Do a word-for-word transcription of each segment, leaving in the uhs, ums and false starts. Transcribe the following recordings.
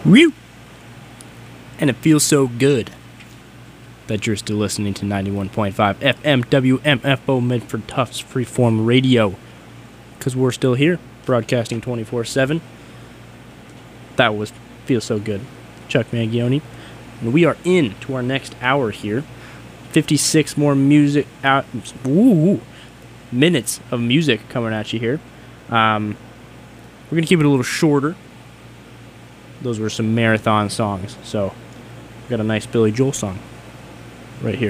Woo! And it feels so good that you're still listening to ninety-one point five F M W M F O Medford Tufts Freeform Radio, because we're still here, broadcasting twenty-four seven. That was Feels So Good. Chuck Mangione. And we are in to our next hour here. fifty-six more music out, ooh, minutes of music coming at you here. Um, we're going to keep it a little shorter. Those were some marathon songs, so we got a nice Billy Joel song right here.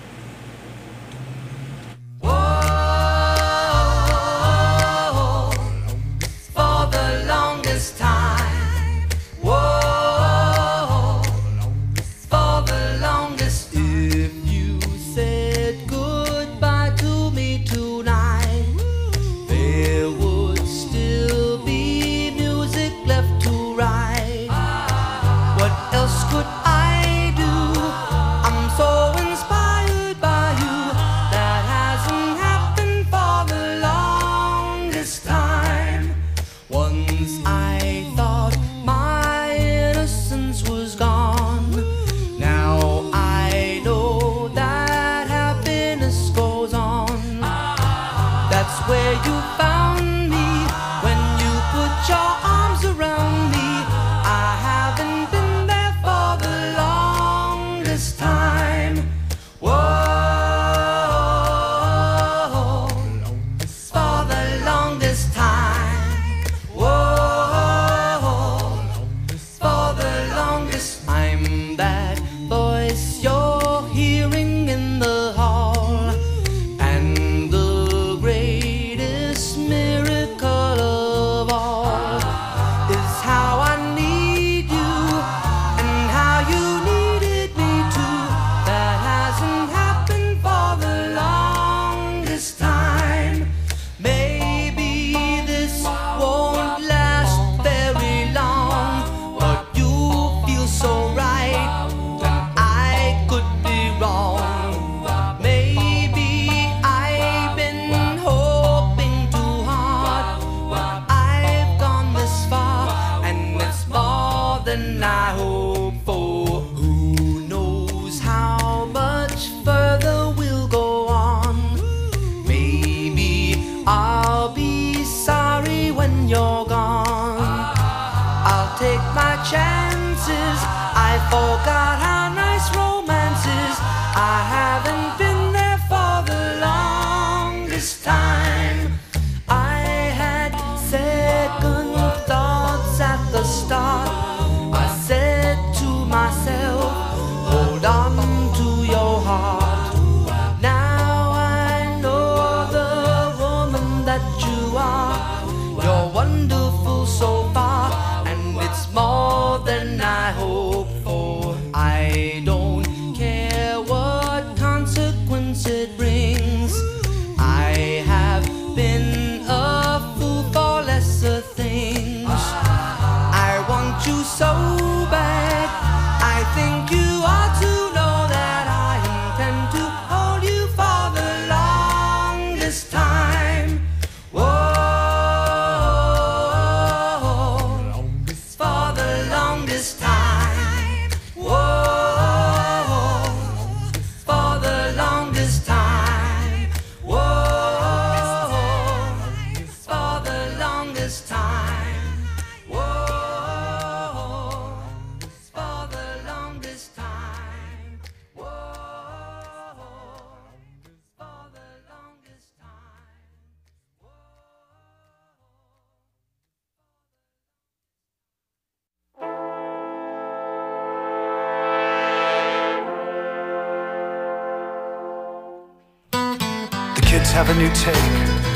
Have a new take,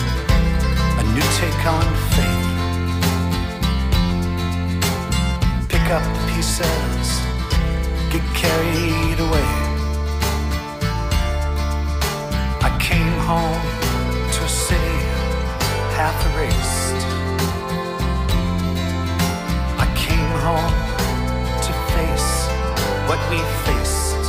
a new take on faith. Pick up the pieces, get carried away. I came home to a city half erased. I came home to face what we faced.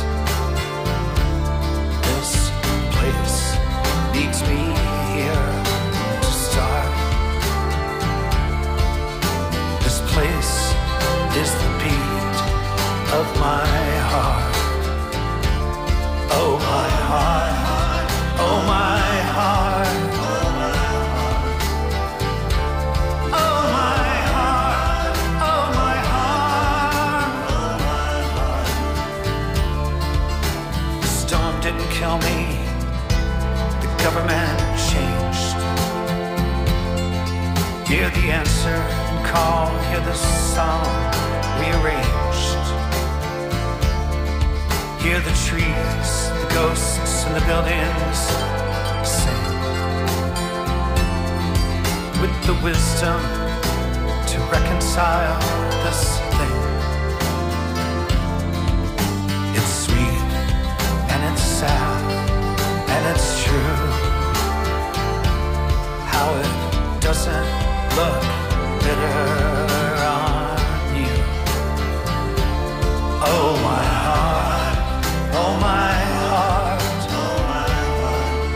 This place needs me here to start. This place is the peace kill me. The government changed. Hear the answer and call, hear the song rearranged. Hear the trees, the ghosts and the buildings sing. With the wisdom to reconcile this thing. It's sweet and it's sad and it's true. How it doesn't look bitter on you. Oh my heart, oh my heart, oh my heart,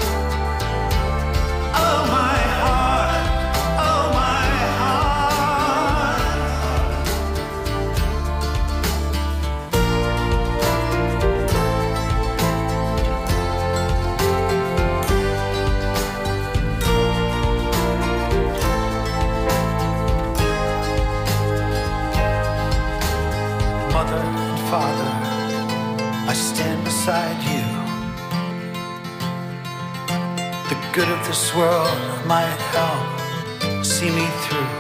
oh my heart, oh my heart. Mother and father, I stand beside you. The good of this world might help see me through.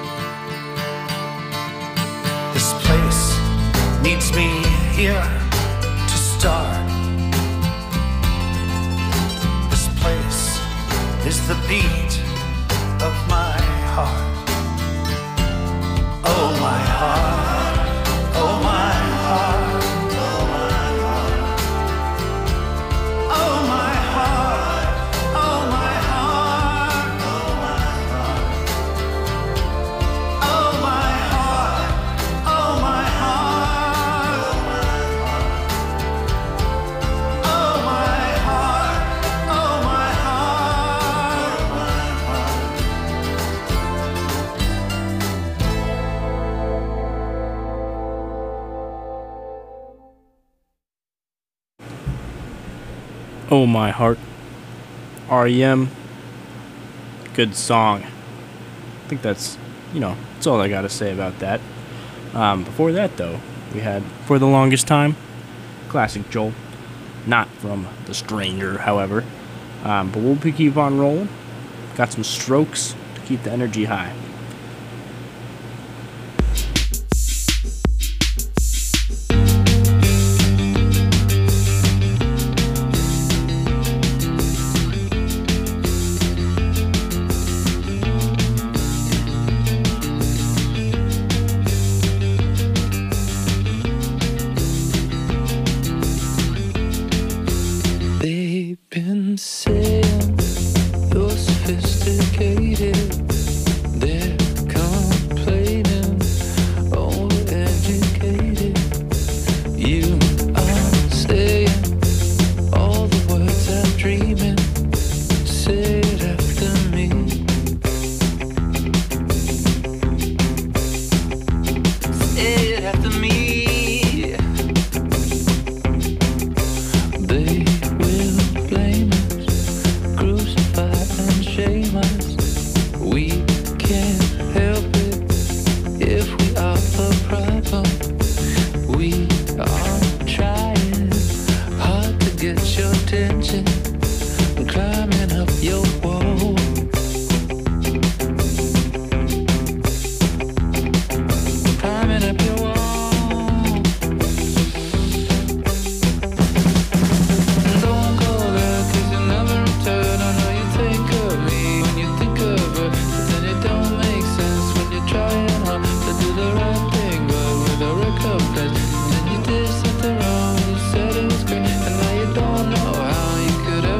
This place needs me here to start. This place is the beat of my heart. Oh my heart, oh my heart, oh my heart, oh my heart, oh my heart, oh my heart, oh my heart, oh my heart, oh my heart, oh my Oh My Heart, R E M, good song. I think that's, you know, that's all I gotta say about that. Um, before that, though, we had For the Longest Time, classic Joel, not from The Stranger, however. Um, but we'll keep on rolling. Got some Strokes to keep the energy high. They've been saying you're sophisticated. They're complaining, overeducated. You are saying all the words I'm dreaming. Say it after me. Say it after me. They will blame us, crucify and shame us. We can't help it if we are the problem. We are trying hard to get your attention, climbing up your wall. Climbing up your wall. Don't go there, 'cause you never return. I know you think of me when you think of her, but then it don't make sense when you're trying hard to do the right thing, but with a recompense. And then you did something wrong, you said it was great, and now you don't know how you could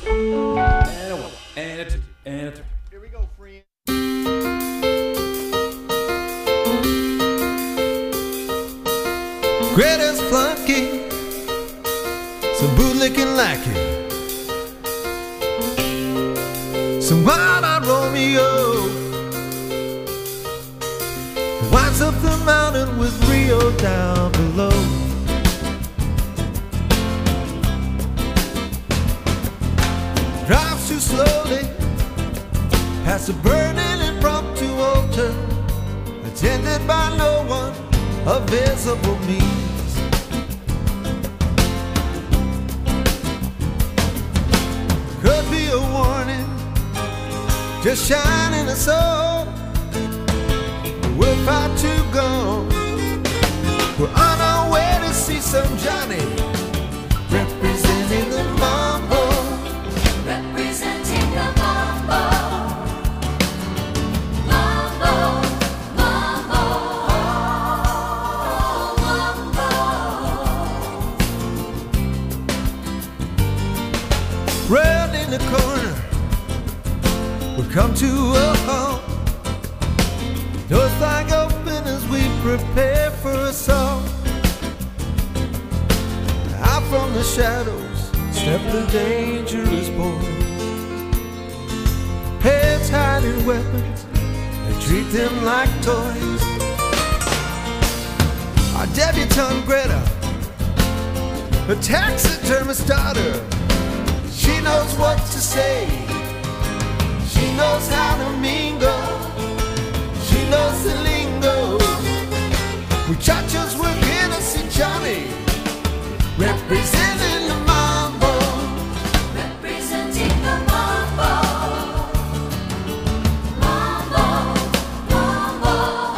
And a one, and a two, and a three. Here we go, friend. Greta's flunky, some bootlicking lackey, some wild-eyed Romeo winds up the mountain with Rio down below. Drives too slowly past a burning impromptu altar, attended by no one of visible means. Could be a warning, just shining a soul. We're far too gone. We're on our way to see some Johnny representing the mambo. Representing the mambo. Mambo, mambo, mambo. Round in the corner, we've come to a halt. Doors flying open as we prepare for assault. Out from the shadows step the dangerous boys. Heads hiding weapons, they treat them like toys. Our debutante Greta, a taxidermist's daughter, she knows what to say, she knows how to mingle, she knows the lingo. Muchachos, we're here to see Johnny representing the mambo. Representing the mambo. Mambo, mambo,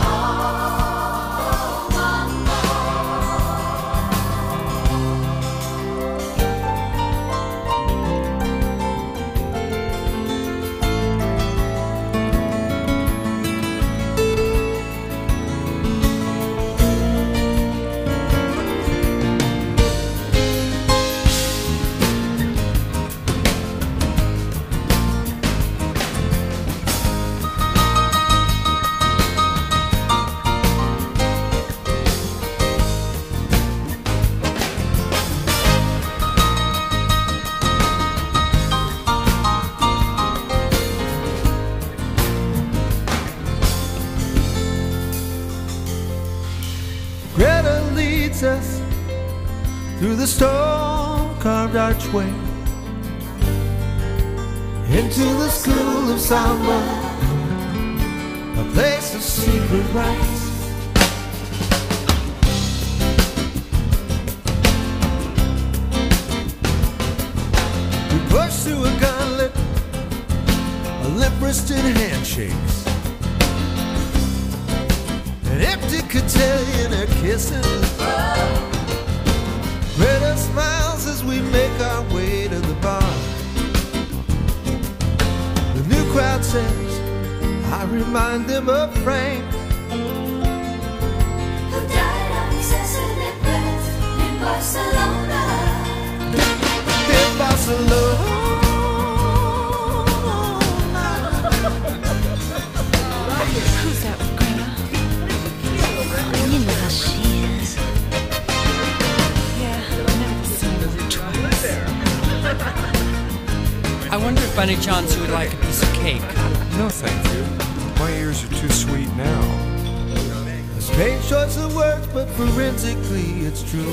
Greta leads us through the stone-carved archway into the school of samba, a place of secret rites. We push through a gauntlet of lip-wristed handshakes, an empty cotillion of kisses. Greta smiles as we make our way to the bar. The new crowd says, I remind them of Frank, Who died of excessive neglect in Barcelona. in Barcelona. Who's that with Greta? You know how she is. Yeah, I've never seen her twice. I wonder if by any chance you would like a piece of cake. No, thank you. My ears are too sweet now. A strange choice of words, but forensically it's true.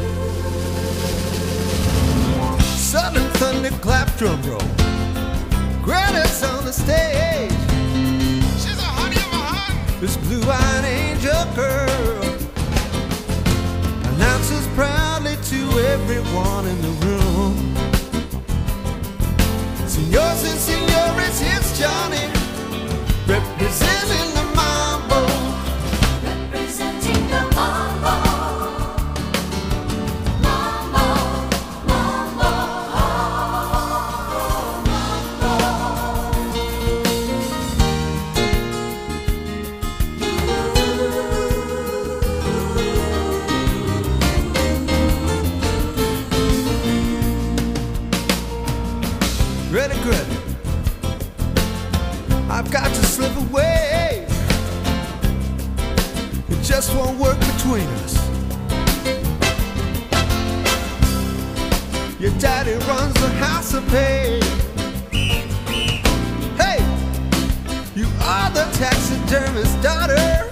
Southern thunder clap drum roll. Greta's on the stage. She's a honey of a hun. This blue-eyed angel girl announces proudly to everyone in the room. Senors and senores, here's Johnny representing the mambo. Representing the mambo. Mambo, mambo, daddy runs the house of pain. Hey, you are the taxidermist's daughter.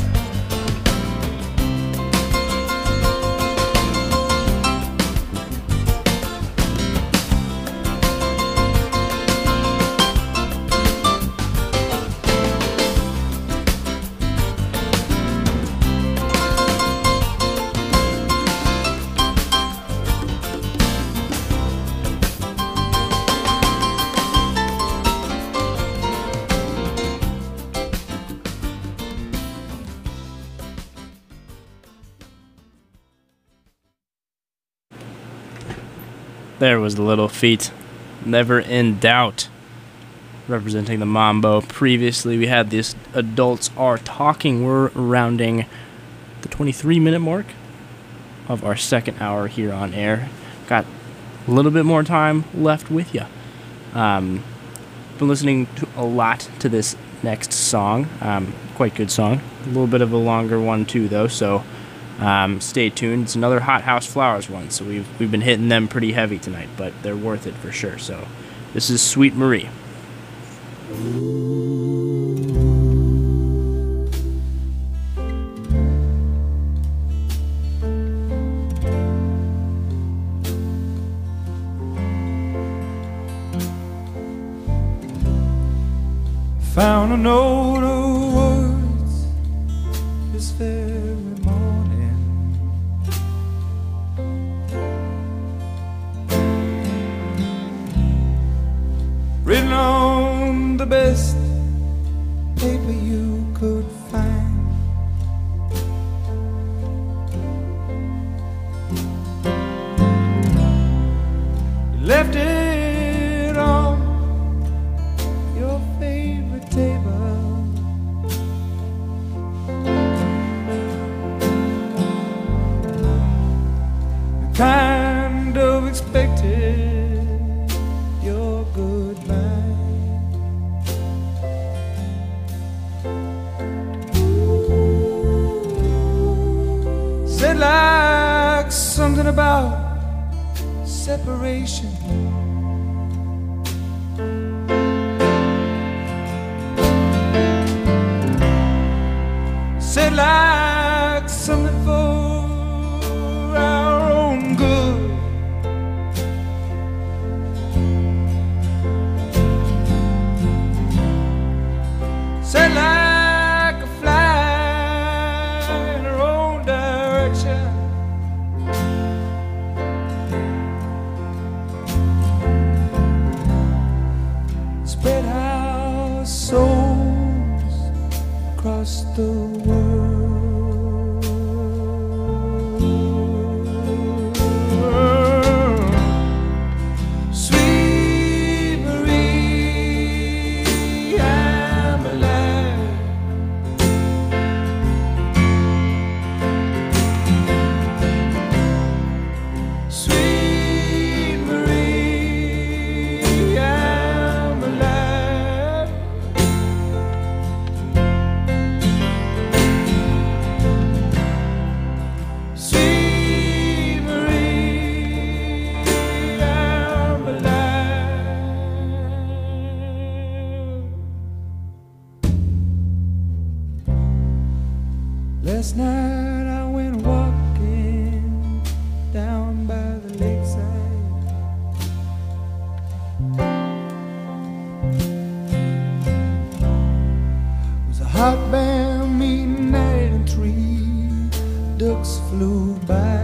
There was the Little Feat, Never in Doubt, representing the Mambo. Previously, we had this Adults Are Talking. We're rounding the twenty-three minute mark of our second hour here on air. Got a little bit more time left with you. Um, been listening to a lot to this next song. Um, quite good song. A little bit of a longer one too, though. So um, stay tuned. It's another Hot House Flowers one. So we've we've been hitting them pretty heavy tonight, but they're worth it for sure. So this is Sweet Marie. Found a note of words this very morning. Written on the best paper you could find. You left it on your favorite table. I kind of expected your goodbye. Said like something about separation. Said like something for our own good. Said like a fly in her own direction. Spread our souls across the world. Sweet Marie, I'm alive. Sweet Marie, I'm alive. Sweet Marie, I'm alive. Last night I went walking down by the lakeside. It was a hot band meeting night and three ducks flew by.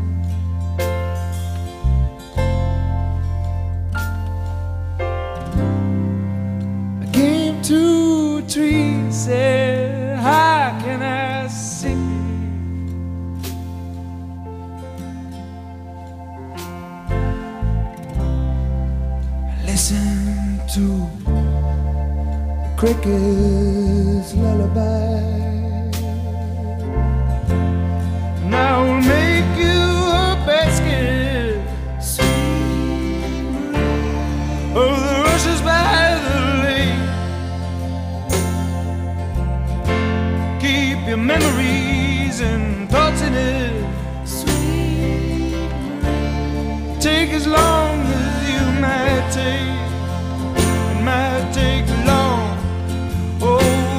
I came to a tree and said, how can I see? I listened to the crickets' lullaby. And I will make you a basket, sweet Marie, of the rushes by the lake. Keep your memories and thoughts in it, sweet Marie. Take as long might take, it might take long. Oh,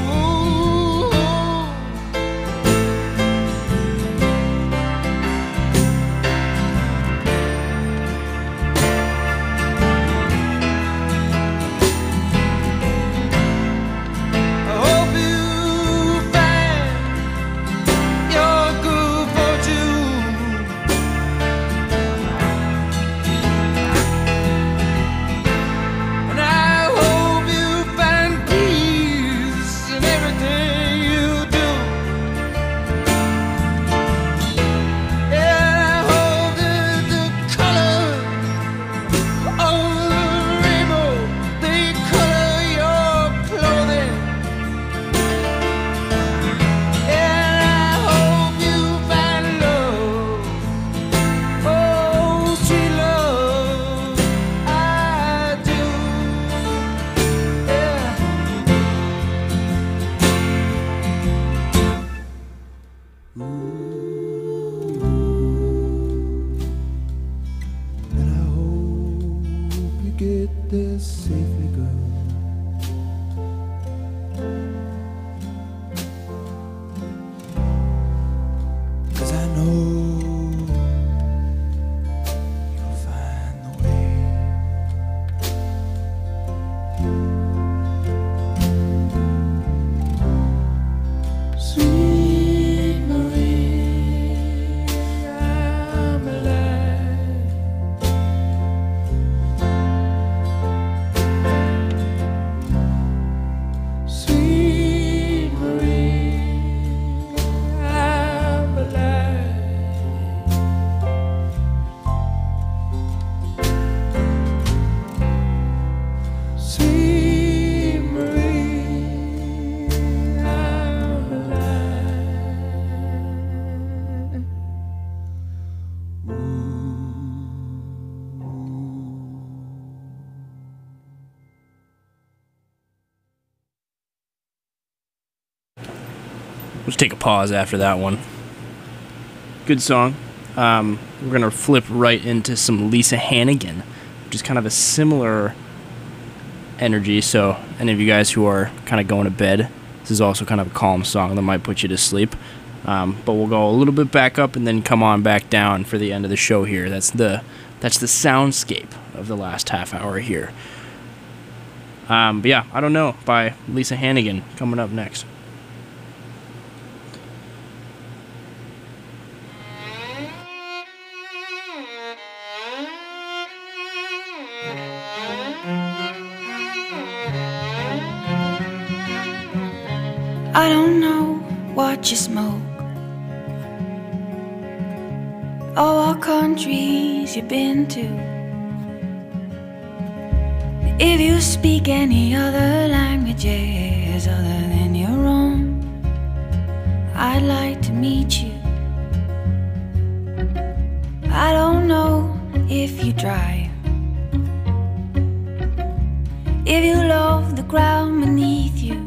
I hope you find your good fortune. And I hope you find peace in everything you do. And I hope that the color of the rainbow, they color your clothing. And I hope you find love, oh sweet love, I do, yeah. And I hope you get there safely, girl. 'Cause I know you'll find the way. Sweet Marie, I'm alive. Sweet Marie, I'm alive. Sweet Marie, I'm alive. Let's take a pause after that one. Good song. Um, we're going to flip right into some Lisa Hannigan, which is kind of a similar energy. So, any of you guys who are kind of going to bed, this is also kind of a calm song that might put you to sleep. Um, but we'll go a little bit back up and then come on back down for the end of the show here. That's the that's the soundscape of the last half hour here. Um, but yeah, I Don't Know by Lisa Hannigan coming up next. I don't know what you smoke or what countries you've been to. If you speak any other languages other than your own, I'd like to meet you. I don't know if you drive, if you love the ground beneath you.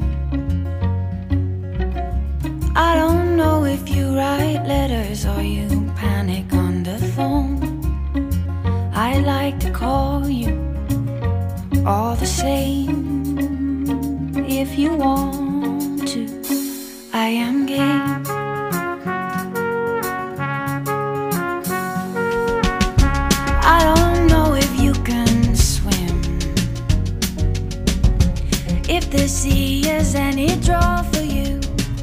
I don't know if you write letters or you panic on the phone. I'd like to call you all the same. If you want to, I am game. I don't know if you can swim, if the sea is any draw for you.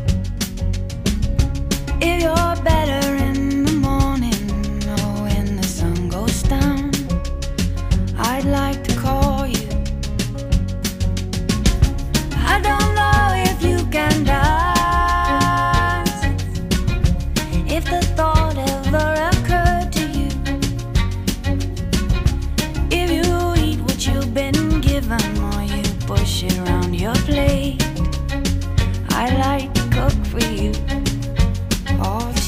If you're better in the morning or when the sun goes down, I'd like to call you. I don't know if you can dance, if the thought ever occurred to you. If you eat what you've been given or you push it around your plate, I'd like to cook for you all the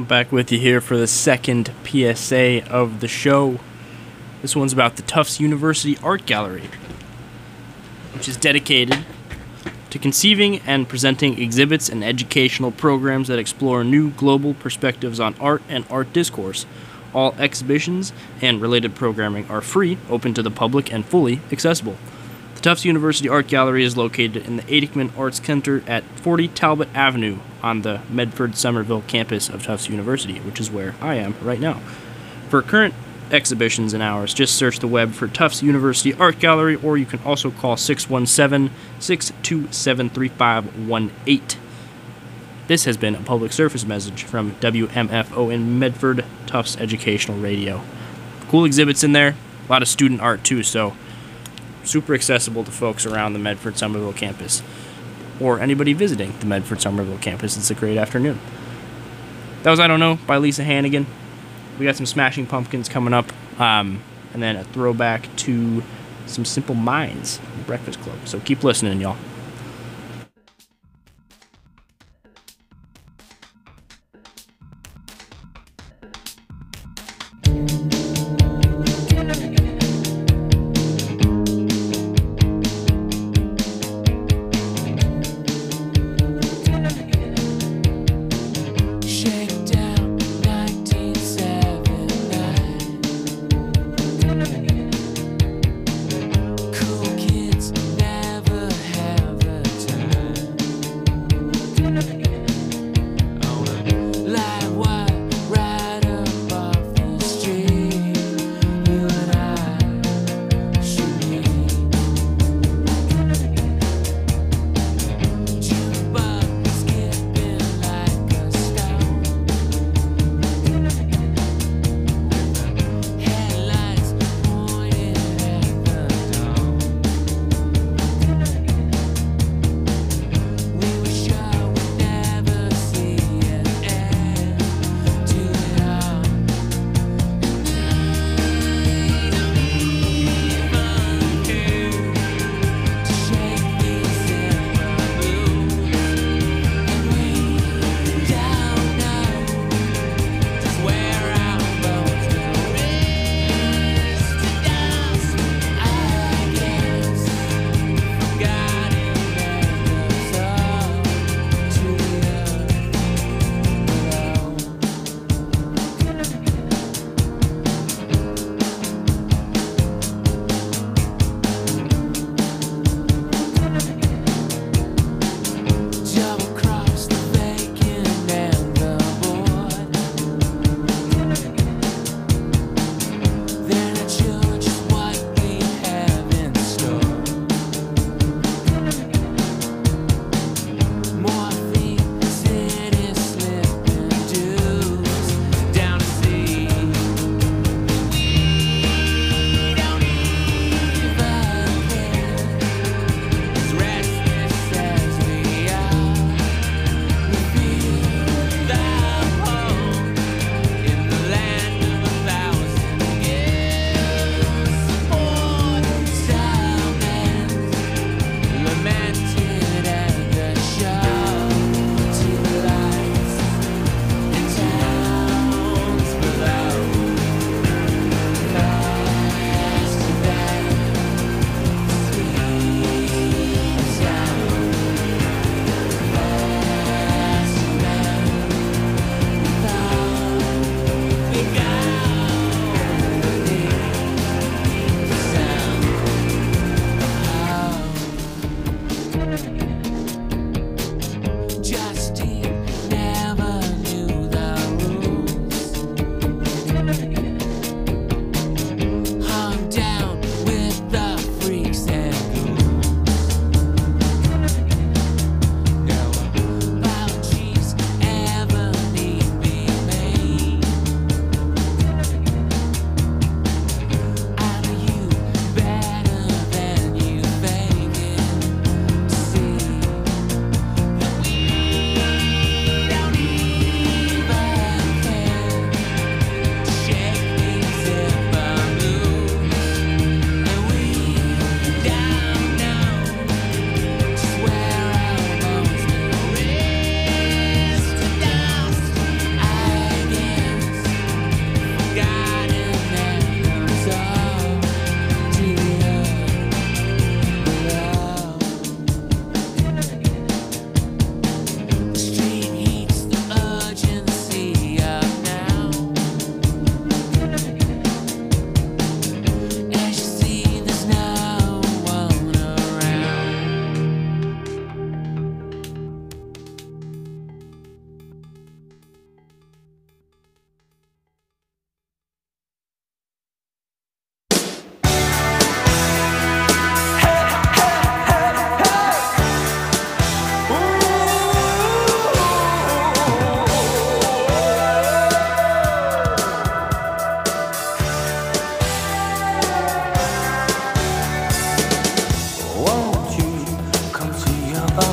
I'm back with you here for the second P S A of the show. This one's about the Tufts University Art Gallery, which is dedicated to conceiving and presenting exhibits and educational programs that explore new global perspectives on art and art discourse. All exhibitions and related programming are free, open to the public, and fully accessible. The Tufts University Art Gallery is located in the Adickman Arts Center at forty Talbot Avenue on the Medford-Somerville campus of Tufts University, which is where I am right now. For current exhibitions and hours, just search the web for Tufts University Art Gallery, or you can also call six one seven, six two seven, three five one eight. This has been a public service message from W M F O in Medford, Tufts Educational Radio. Cool exhibits in there, a lot of student art too, so super accessible to folks around the Medford-Somerville campus, or anybody visiting the Medford-Somerville campus. It's a great afternoon. That was I Don't Know by Lisa Hannigan. We got some Smashing Pumpkins coming up, um, and then a throwback to some Simple Minds, Breakfast Club. So keep listening, y'all. Cool kids never have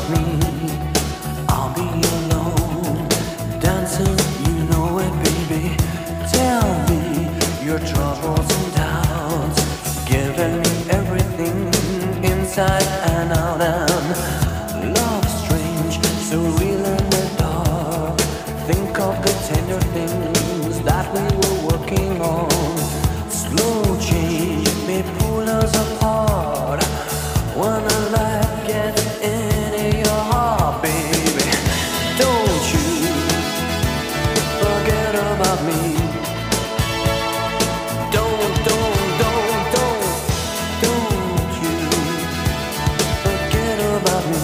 me. I'll be alone, dancing, you know it, baby. Tell me your troubles and doubts, giving me everything inside and out. And love strange, so real in the dark. Think of the tender things that we were working on. Slow change may pull us apart when the light gets into your heart, baby. Don't you forget about me. Don't, don't, don't, don't, don't you forget about me.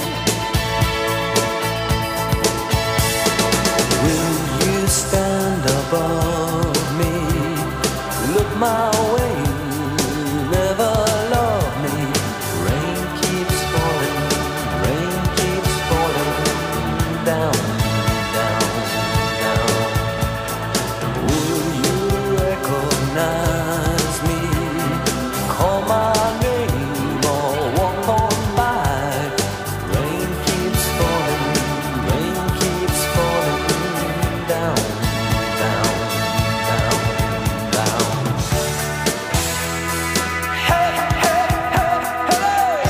Will you stand above me? Look my way, never love me. Rain keeps falling, rain keeps falling down, down, down. Will you recognize me? Call my name or walk on by. Rain keeps falling, rain keeps falling down, down, down, down. Hey, hey, hey, hey.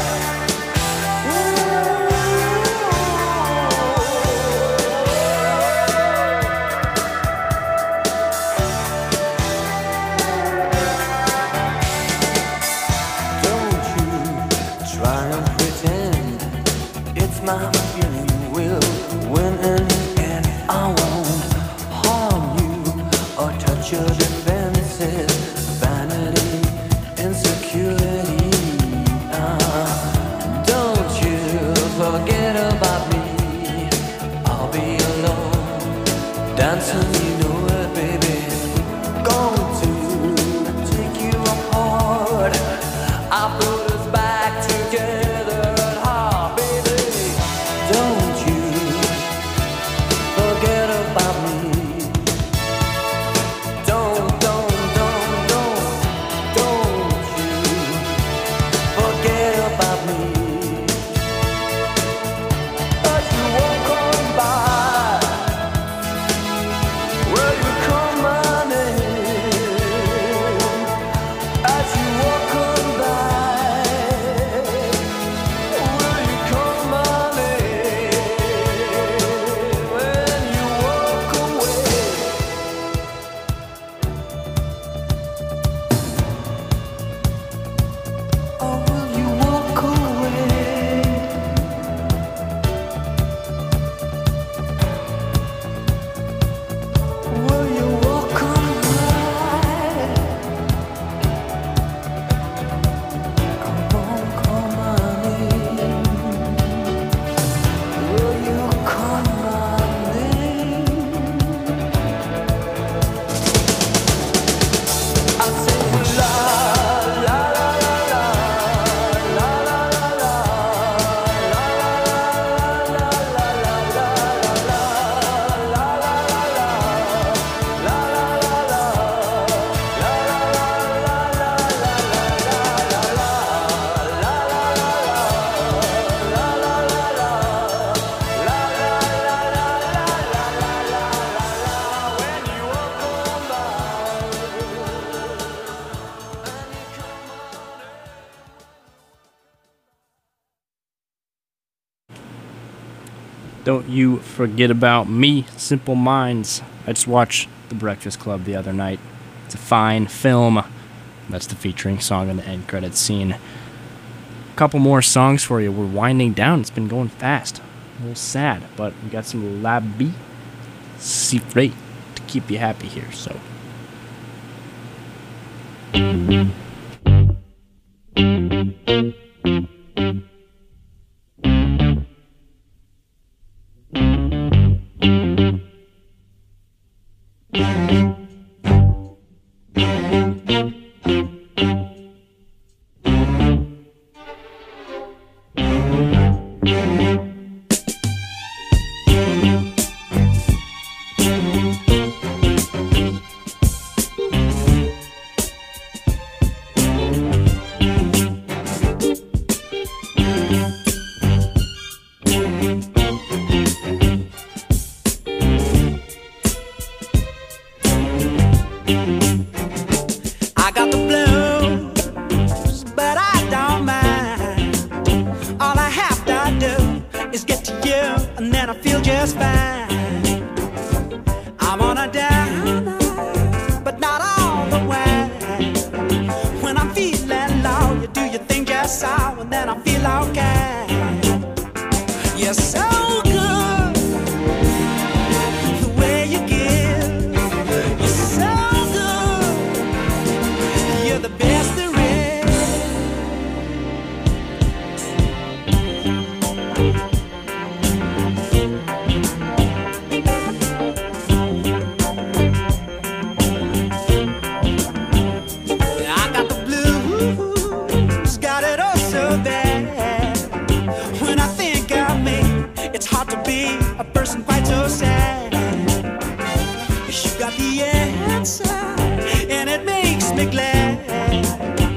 Don't you try and pretend it's my feeling will win in the end. I won't harm you or touch your defenses, vanity, insecurity. Ah, don't you forget about me. I'll be alone, dancing, you know it, baby. Going to take you apart. I put us back together at heart, baby. Don't you forget about me. Don't, don't, don't, don't, don't you forget about me. As you walk on by, will you call my name? As you walk on by, will you call my name? When you walk away, or will you walk away? Will you walk on by? Come on, call my name. Will you call my name? I say la la la la la la la la la la la la Don't you forget about me, Simple Minds. I just watched The Breakfast Club the other night. It's a fine film. That's the featuring song in the end credits scene. A couple more songs for you. We're winding down. It's been going fast. A little sad, but we got some La Vie Cifrée to keep you happy here. So. feeling low. You do your thing just so, and then I feel okay. You're so good, the way you give. You're so good, you're the best there is. I got the blues, got it all so bad. When I think of me, it's hard to be a person quite so sad. You got the answer, and it makes me glad.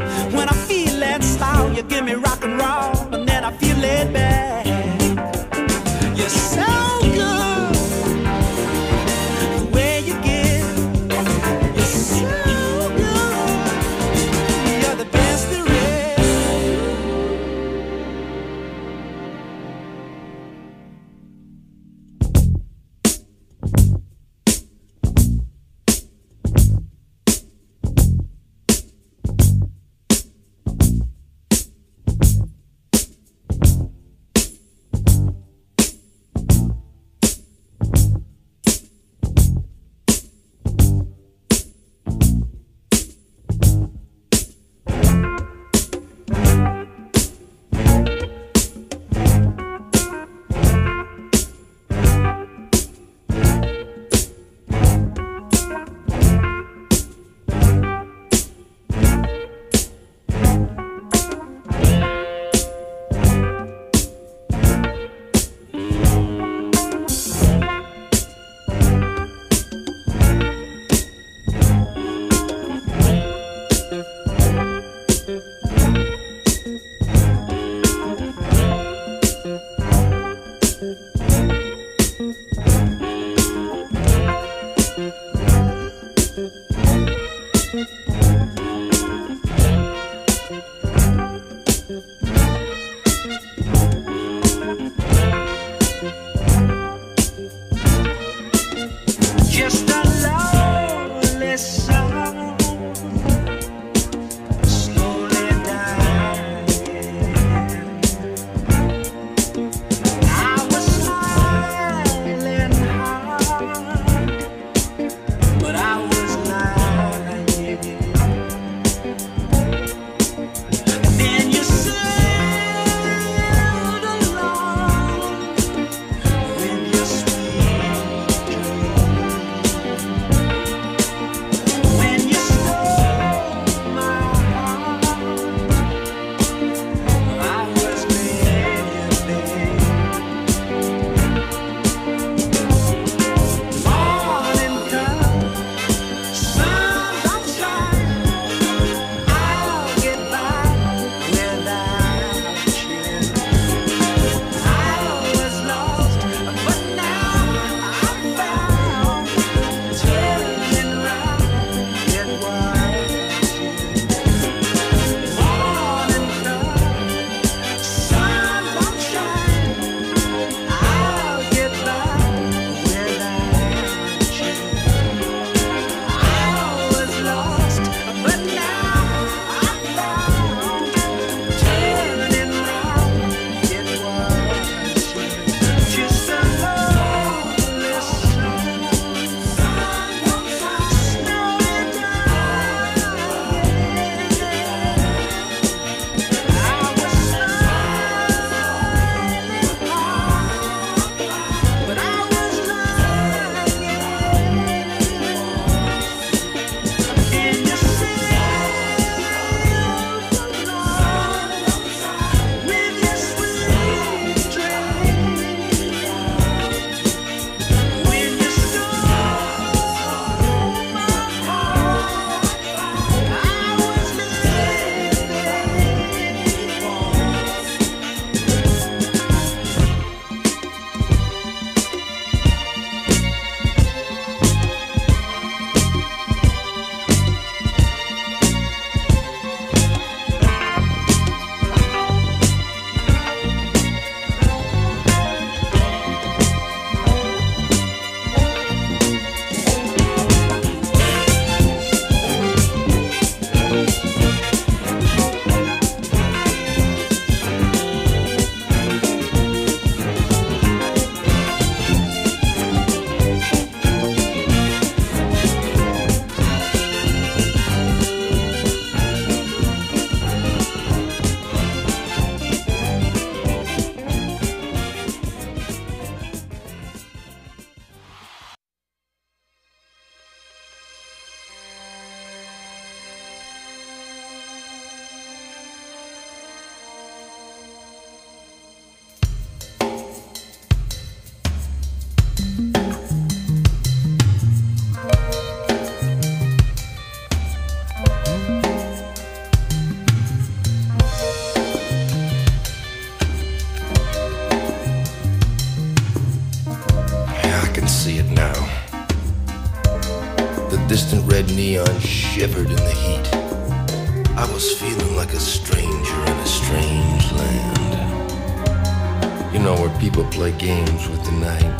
neon shivered in the heat. I was feeling like a stranger in a strange land. You know, where people play games with the night.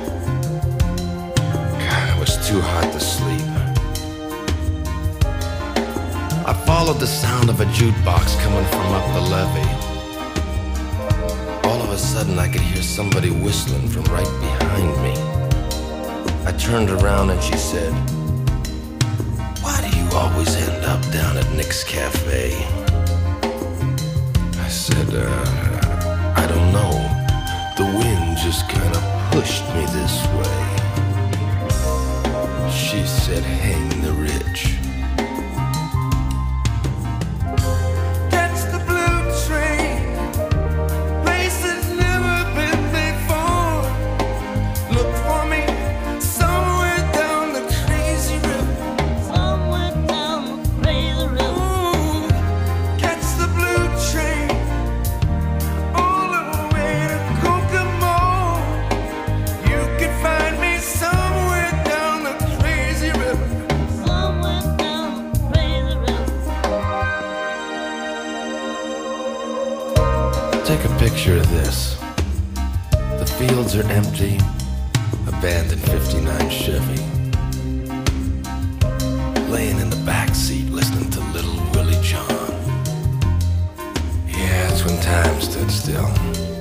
God, it was too hot to sleep. I followed the sound of a jukebox coming from up the levee. All of a sudden I could hear somebody whistling from right behind me. I turned around and she said, "Why do you always end up down at Nick's Cafe?" I said, uh, I don't know. The wind just kind of pushed me this way. She said, "Hang the rich." Take a picture of this. The fields are empty, abandoned fifty-nine Chevy. Laying in the back seat listening to Little Willie John. Yeah, it's when time stood still.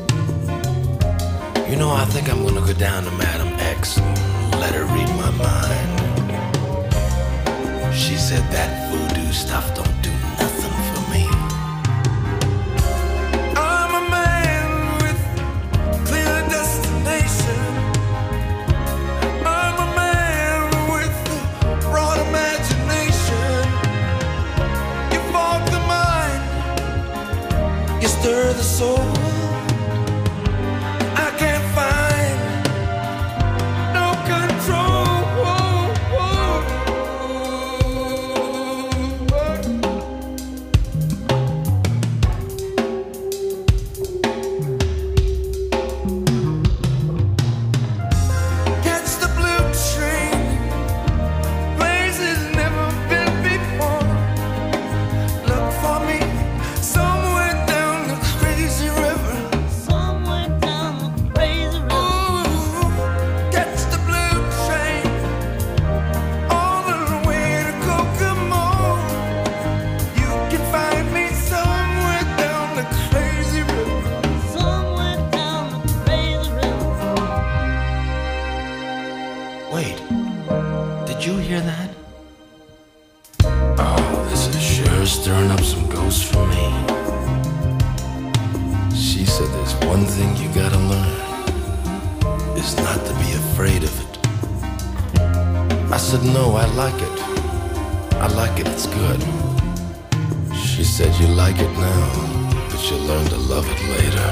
You know, I think I'm gonna go down to Madam X and let her read my mind. She said that voodoo stuff don't do nothing for me. Stir the soul. I can't find no control. Catch the blue train, places never been before. Look for me somewhere down the crazy river. Somewhere down the crazy river. Ooh, catch the blue train all the way to Kokomo. You can find me somewhere down the crazy river. Somewhere down the crazy river. Wait, did you hear that? Oh, this is sure stirring up some ghosts for me. She said there's one thing you gotta learn, is not to be afraid of it. I said, no, I like it. I like it, it's good. She said, you like it now, but you'll learn to love it later.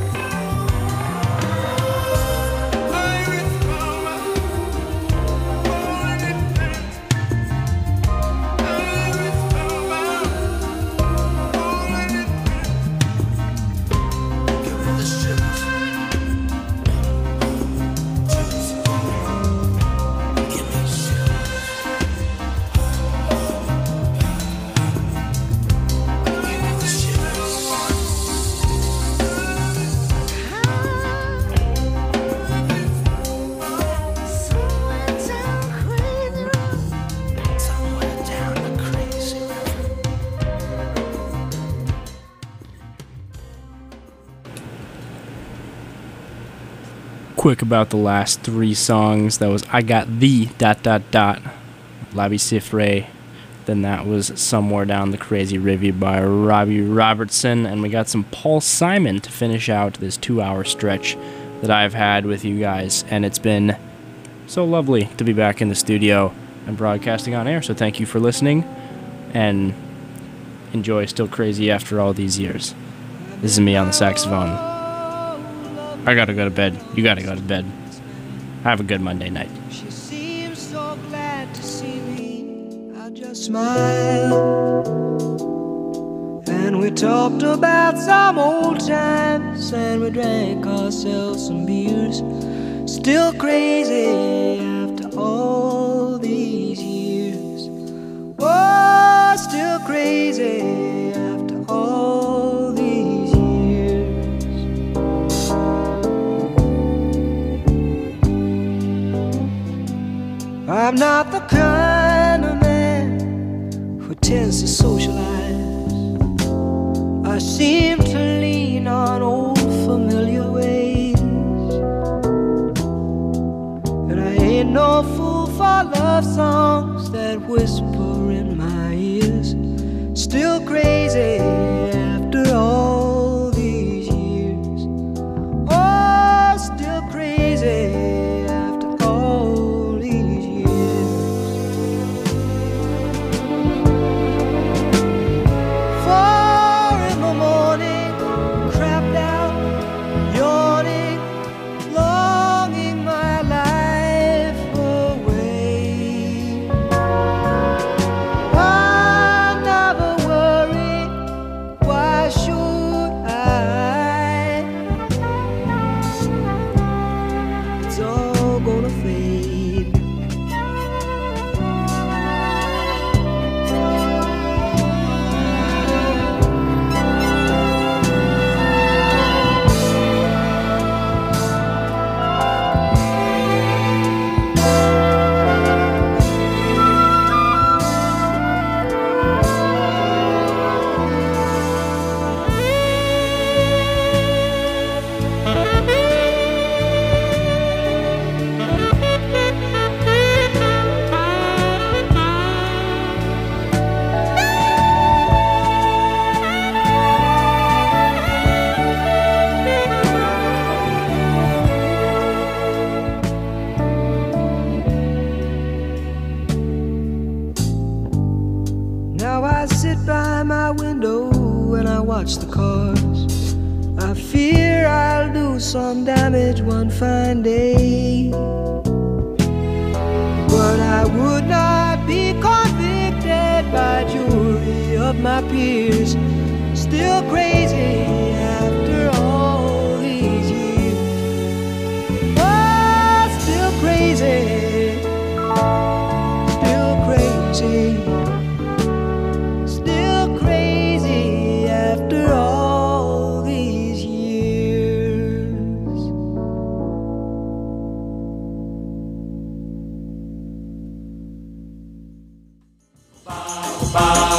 Quick about the last three songs. That was I Got The dot dot dot Labi Siffre. Then that was Somewhere Down the Crazy River by Robbie Robertson. And we got some Paul Simon to finish out this two-hour stretch that I've had with you guys. And it's been so lovely to be back in the studio and broadcasting on air. So thank you for listening. And enjoy Still Crazy after all these years. This is me on the saxophone. I gotta go to bed. You gotta go to bed. Have a good Monday night. She seems so glad to see me. I just smiled. And we talked about some old times. And we drank ourselves some beers. Still crazy after all these years. Oh, still crazy after all these years. I'm not the kind of man who tends to socialize. I seem to lean on old familiar ways, and I ain't no fool for love songs that whisper in my ears. Still crazy after all these years. Oh, still crazy after all these years. Four in the morning, crapped out, yawning, longing my life away. I never worry, why should I? It's all gonna fade. Now I sit by my window and I watch the cars. I fear I'll do some damage one fine day, but I would not be convicted by jury of my peers. Still crazy after